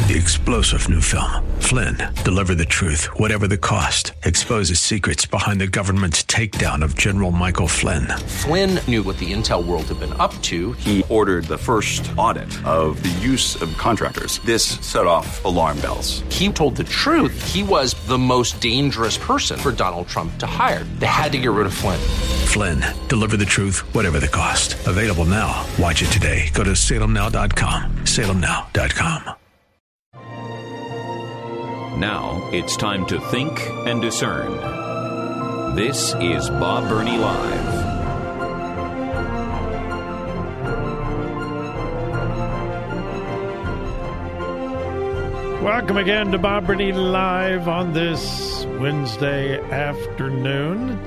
The explosive new film, Flynn, deliver the truth, whatever the cost, exposes secrets behind the government's takedown of General Michael Flynn. Flynn knew what the intel world had been up to. He ordered the first audit of the use of contractors. This set off alarm bells. He told the truth. He was the most dangerous person for Donald Trump to hire. They had to get rid of Flynn. Flynn, deliver the truth, whatever the cost. Available now. Watch it today. Go to salemnow.com. salemnow.com. Now it's time to think and discern. This is Bob Burney Live. Welcome again to Bob Burney Live on this Wednesday afternoon.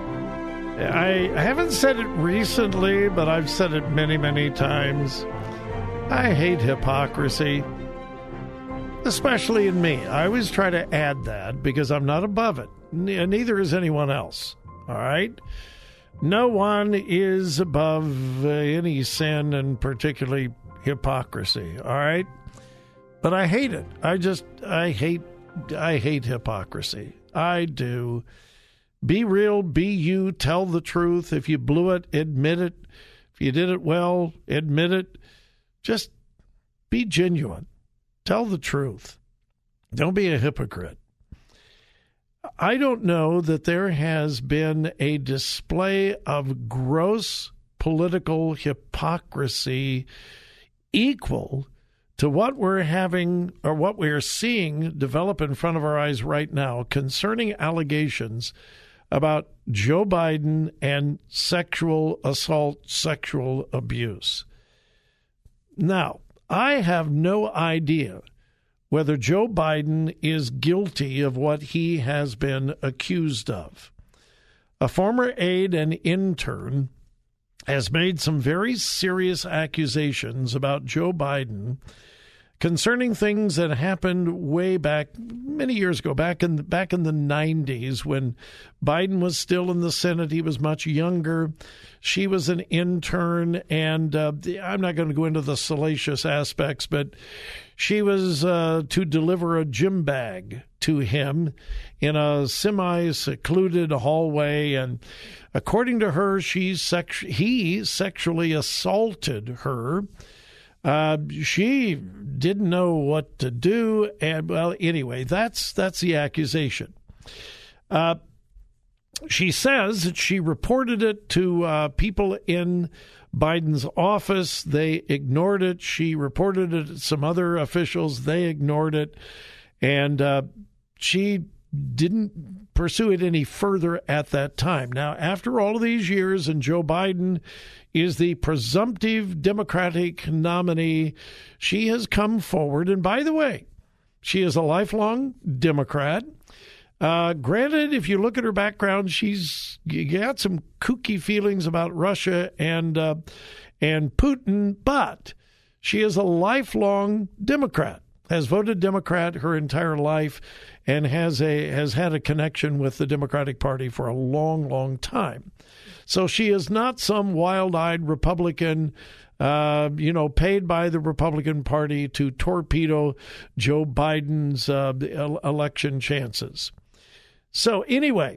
I haven't said it recently, but I've said it many, many times. I hate hypocrisy. Especially in me. I always try to add that because I'm not above it. Neither is anyone else. All right? No one is above any sin, and particularly hypocrisy. All right? But I hate it. I hate hypocrisy. I do. Be real, be you, tell the truth. If you blew it, admit it. If you did it well, admit it. Just be genuine. Tell the truth. Don't be a hypocrite. I don't know that there has been a display of gross political hypocrisy equal to what we're having or what we're seeing develop in front of our eyes right now concerning allegations about Joe Biden and sexual assault, sexual abuse. Now, I have no idea whether Joe Biden is guilty of what he has been accused of. A former aide and intern has made some very serious accusations about Joe Biden concerning things that happened way back, many years ago, back in the 90s when Biden was still in the Senate. He was much younger. She was an intern, and I'm not going to go into the salacious aspects, but she was to deliver a gym bag to him in a semi-secluded hallway, and according to her, he sexually assaulted her. She didn't know what to do, and well, anyway, that's the accusation. She says that she reported it to people in Biden's office. They ignored it. She reported it to some other officials. They ignored it, and she didn't pursue it any further at that time. Now, after all of these years, and Joe Biden is the presumptive Democratic nominee, she has come forward. And by the way, she is a lifelong Democrat. Granted, if you look at her background, she's got some kooky feelings about Russia and Putin, but she is a lifelong Democrat, has voted Democrat her entire life, and has had a connection with the Democratic Party for a long, long time. So she is not some wild-eyed Republican, paid by the Republican Party to torpedo Joe Biden's election chances. So anyway,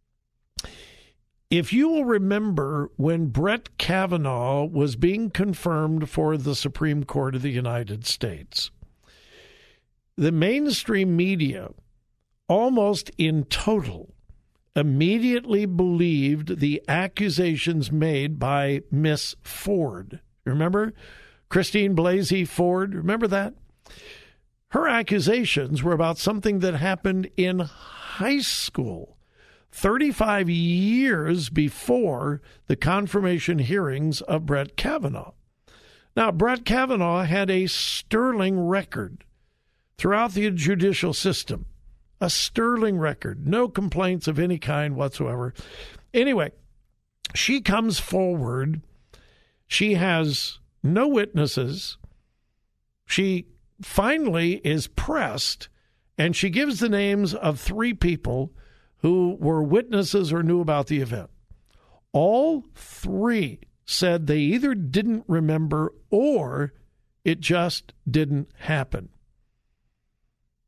if you will remember when Brett Kavanaugh was being confirmed for the Supreme Court of the United States, the mainstream media, almost in total, immediately believed the accusations made by Miss Ford. Remember? Christine Blasey Ford, remember that? Her accusations were about something that happened in high school, 35 years before the confirmation hearings of Brett Kavanaugh. Now, Brett Kavanaugh had a sterling record throughout the judicial system, a sterling record, no complaints of any kind whatsoever. Anyway, she comes forward. She has no witnesses. She finally is pressed, and she gives the names of 3 people who were witnesses or knew about the event. All 3 said they either didn't remember or it just didn't happen.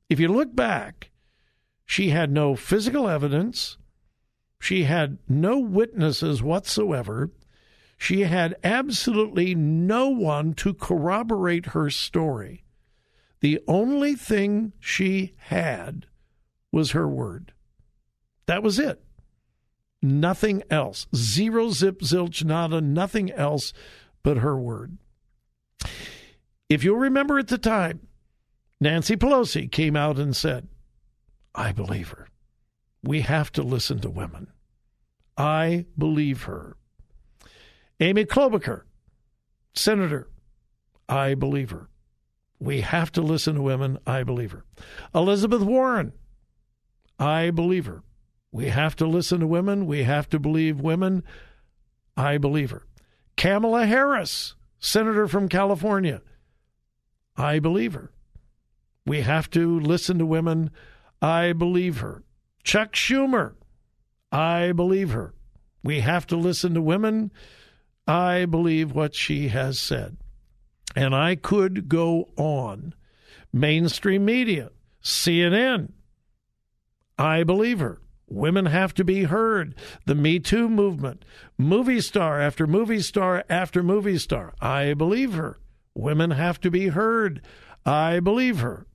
If you look back, she had no physical evidence. She had no witnesses whatsoever. She had absolutely no one to corroborate her story. The only thing she had was her word. That was it. Nothing else. Zero, zip, zilch, nada, nothing else but her word. If you'll remember at the time, Nancy Pelosi came out and said, I believe her. We have to listen to women. I believe her. Amy Klobuchar, Senator, I believe her. We have to listen to women. I believe her. Elizabeth Warren, I believe her. We have to listen to women. We have to believe women. I believe her. Kamala Harris, Senator from California, I believe her. We have to listen to women. I believe her. Chuck Schumer, I believe her. We have to listen to women. I believe what she has said. And I could go on. Mainstream media, CNN, I believe her. Women have to be heard. The Me Too movement, movie star after movie star after movie star, I believe her. Women have to be heard. I believe her.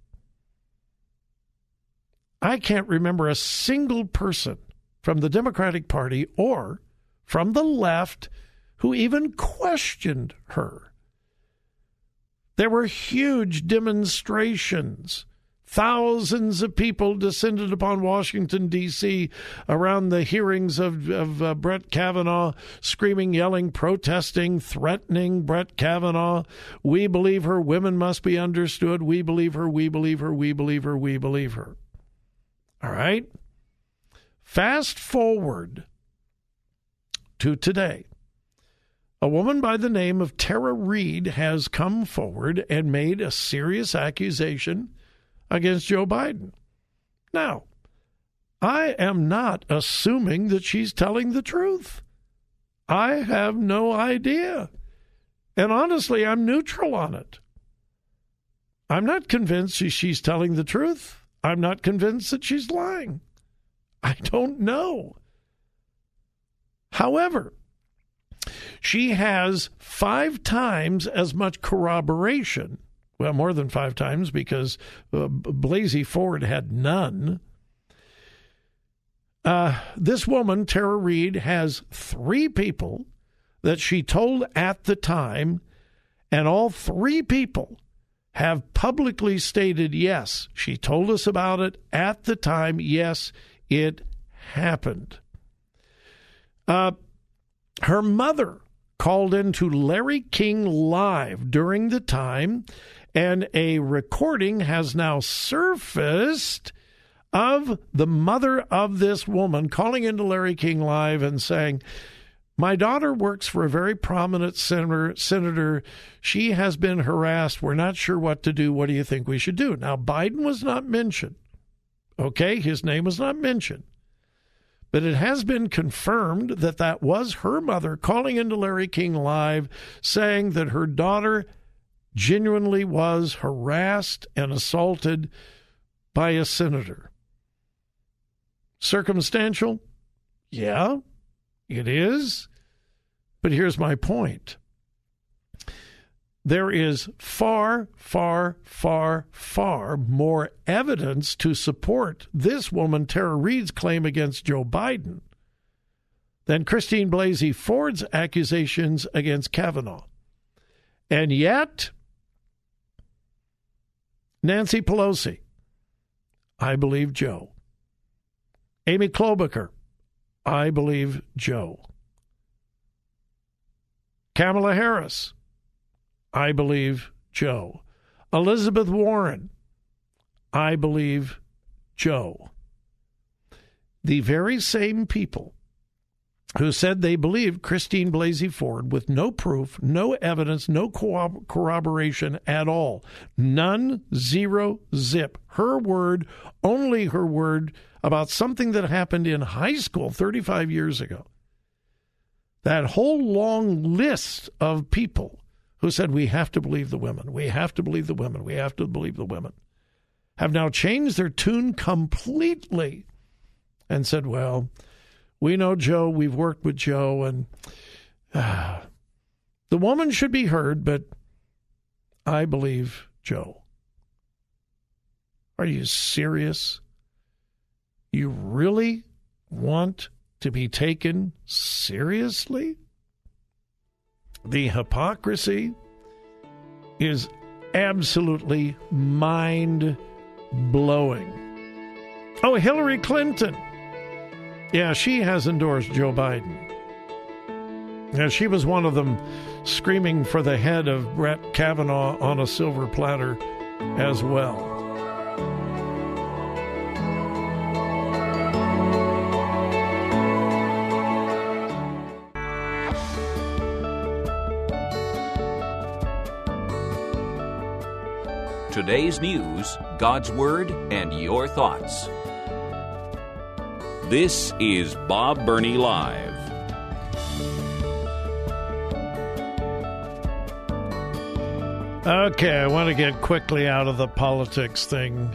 I can't remember a single person from the Democratic Party or from the left who even questioned her. There were huge demonstrations. Thousands of people descended upon Washington, D.C. around the hearings of Brett Kavanaugh, screaming, yelling, protesting, threatening Brett Kavanaugh. We believe her. Women must be understood. We believe her. We believe her. We believe her. We believe her. All right? Fast forward to today. A woman by the name of Tara Reade has come forward and made a serious accusation against Joe Biden. Now, I am not assuming that she's telling the truth. I have no idea. And honestly, I'm neutral on it. I'm not convinced she's telling the truth. I'm not convinced that she's lying. I don't know. However, she has 5 times as much corroboration. Well, more than 5 times because Blasey Ford had none. This woman, Tara Reade, has 3 people that she told at the time, and all 3 people have publicly stated, yes, she told us about it at the time. Yes, it happened. Her mother called into Larry King Live during the time, and a recording has now surfaced of the mother of this woman calling into Larry King Live and saying, my daughter works for a very prominent senator. She has been harassed. We're not sure what to do. What do you think we should do? Now, Biden was not mentioned. Okay, his name was not mentioned. But it has been confirmed that that was her mother calling into Larry King Live saying that her daughter genuinely was harassed and assaulted by a senator. Circumstantial? Yeah, it is. But here's my point. There is far, far, far, far more evidence to support this woman, Tara Reade's claim against Joe Biden than Christine Blasey Ford's accusations against Kavanaugh. And yet, Nancy Pelosi, I believe Joe. Amy Klobuchar, I believe Joe. Kamala Harris, I believe Joe. Elizabeth Warren, I believe Joe. The very same people who said they believed Christine Blasey Ford with no proof, no evidence, no corroboration at all. None, zero, zip. Her word, only her word about something that happened in high school 35 years ago. That whole long list of people who said, we have to believe the women, we have to believe the women, we have to believe the women, have now changed their tune completely and said, well, we know Joe, we've worked with Joe, and the woman should be heard, but I believe Joe. Are you serious? You really want to be taken seriously? The hypocrisy is absolutely mind-blowing. Oh, Hillary Clinton. Yeah, she has endorsed Joe Biden. Yeah, she was one of them screaming for the head of Brett Kavanaugh on a silver platter as well. Today's news, God's Word, and your thoughts. This is Bob Burney Live. Okay, I want to get quickly out of the politics thing.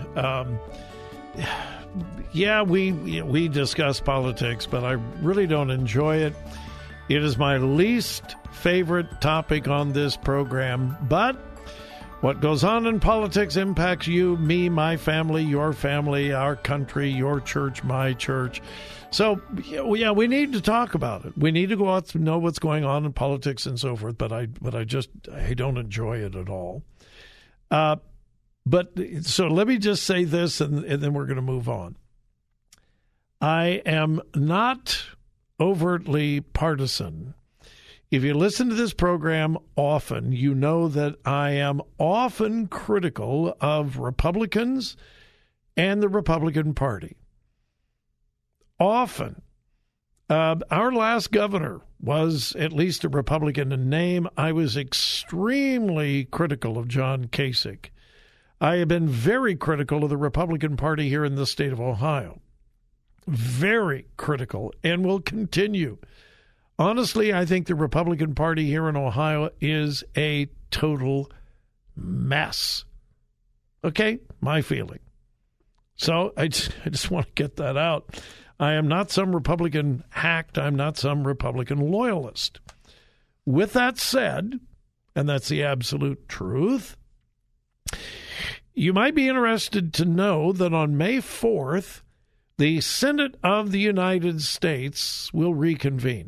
Yeah, we discuss politics, but I really don't enjoy it. It is my least favorite topic on this program, but what goes on in politics impacts you, me, my family, your family, our country, your church, my church. So, yeah, we need to talk about it. We need to go out to know what's going on in politics and so forth, but I don't enjoy it at all. But so let me just say this, and then we're going to move on. I am not overtly partisan. If you listen to this program often, you know that I am often critical of Republicans and the Republican Party. Often. Our last governor was at least a Republican in name. I was extremely critical of John Kasich. I have been very critical of the Republican Party here in the state of Ohio. Very critical, and will continue. Honestly, I think the Republican Party here in Ohio is a total mess. Okay? My feeling. So I just want to get that out. I am not some Republican hack. I'm not some Republican loyalist. With that said, and that's the absolute truth, you might be interested to know that on May 4th, the Senate of the United States will reconvene.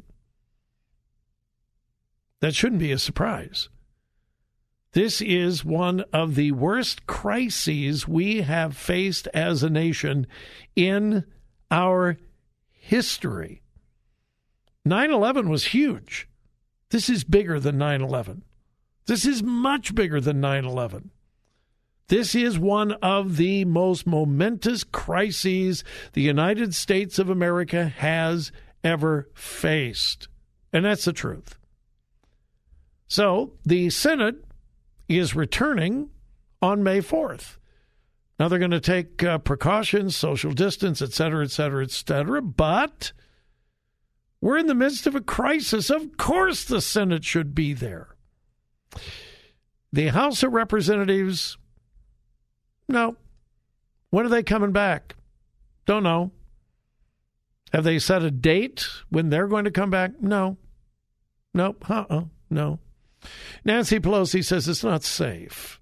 That shouldn't be a surprise. This is one of the worst crises we have faced as a nation in our history. 9/11 was huge. This is bigger than 9/11. This is much bigger than 9/11. This is one of the most momentous crises the United States of America has ever faced. And that's the truth. So the Senate is returning on May 4th. Now they're going to take precautions, social distance, et cetera, et cetera, et cetera. But we're in the midst of a crisis. Of course the Senate should be there. The House of Representatives, no. When are they coming back? Don't know. Have they set a date when they're going to come back? No. Nope. No. Nancy Pelosi says it's not safe.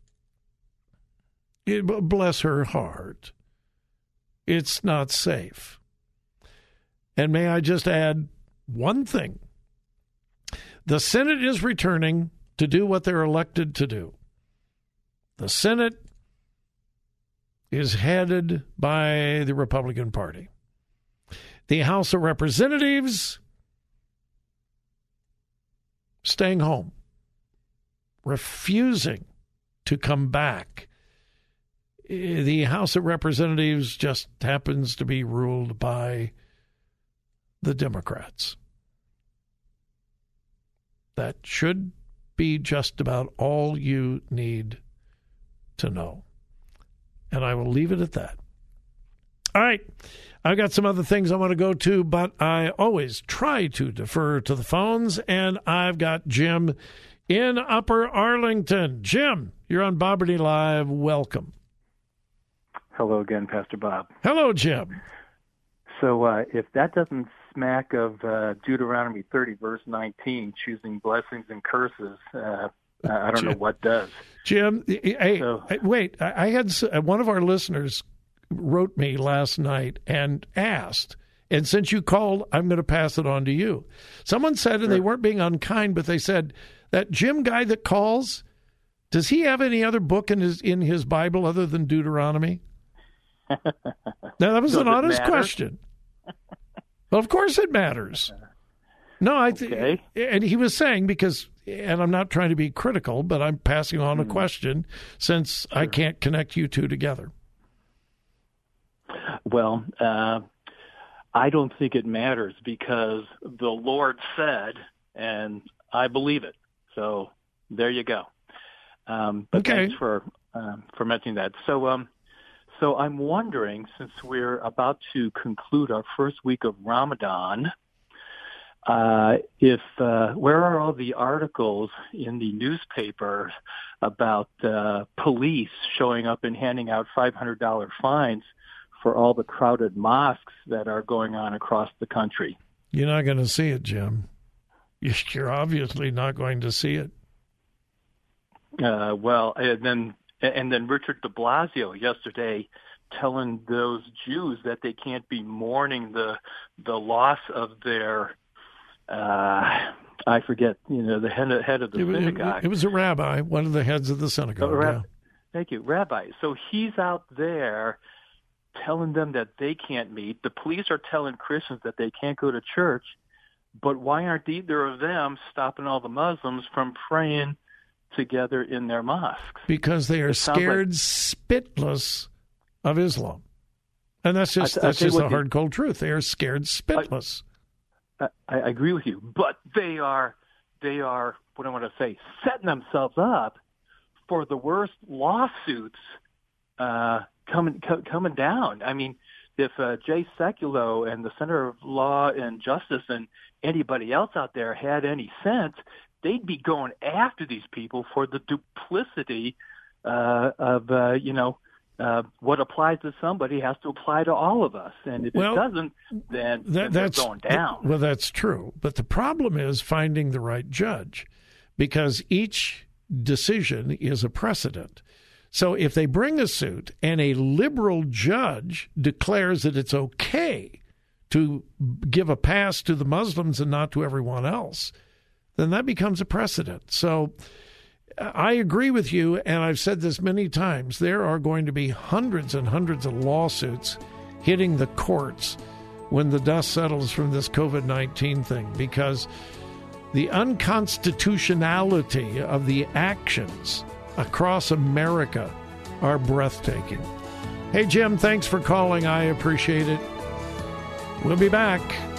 Bless her heart. It's not safe. And may I just add one thing? The Senate is returning to do what they're elected to do. The Senate is headed by the Republican Party. The House of Representatives staying home, refusing to come back. The House of Representatives just happens to be ruled by the Democrats. That should be just about all you need to know. And I will leave it at that. All right. I've got some other things I want to go to, but I always try to defer to the phones, and I've got Jim in Upper Arlington. Jim, you're on Bob Burney Live. Welcome. Hello again, Pastor Bob. Hello, Jim. So if that doesn't smack of Deuteronomy 30, verse 19, choosing blessings and curses, I don't know what does. Jim, wait. I had one of our listeners wrote me last night and asked, and since you called, I'm going to pass it on to you. Someone said, and they weren't being unkind, but they said, that Jim guy that calls, does he have any other book in his Bible other than Deuteronomy? Now, that was an honest question. Well, of course it matters. No, Okay. And he was saying, because, and I'm not trying to be critical, but I'm passing on a question since I can't connect you two together. Well, I don't think it matters because the Lord said, and I believe it. So there you go. But okay. Thanks for mentioning that. So I'm wondering, since we're about to conclude our first week of Ramadan, where are all the articles in the newspaper about police showing up and handing out $500 fines for all the crowded mosques that are going on across the country? You're not going to see it, Jim. You're obviously not going to see it. And then Richard de Blasio yesterday telling those Jews that they can't be mourning the loss of their I forget, the head of the synagogue. It was a rabbi, one of the heads of the synagogue. Thank you, rabbi. So he's out there telling them that they can't meet. The police are telling Christians that they can't go to church. But why aren't either of them stopping all the Muslims from praying together in their mosques? Because they are scared spitless of Islam. And that's just the hard, cold truth. They are scared spitless. I agree with you. But they are, what I want to say, setting themselves up for the worst lawsuits coming down. I mean, if Jay Sekulow and the Center of Law and Justice and anybody else out there had any sense, they'd be going after these people for the duplicity of what applies to somebody has to apply to all of us. And if it doesn't, then that's going down. Well, that's true. But the problem is finding the right judge, because each decision is a precedent. So if they bring a suit and a liberal judge declares that it's okay to give a pass to the Muslims and not to everyone else, then that becomes a precedent. So I agree with you, and I've said this many times. There are going to be hundreds and hundreds of lawsuits hitting the courts when the dust settles from this COVID-19 thing, because the unconstitutionality of the actions across America are breathtaking. Hey, Jim, thanks for calling. I appreciate it. We'll be back.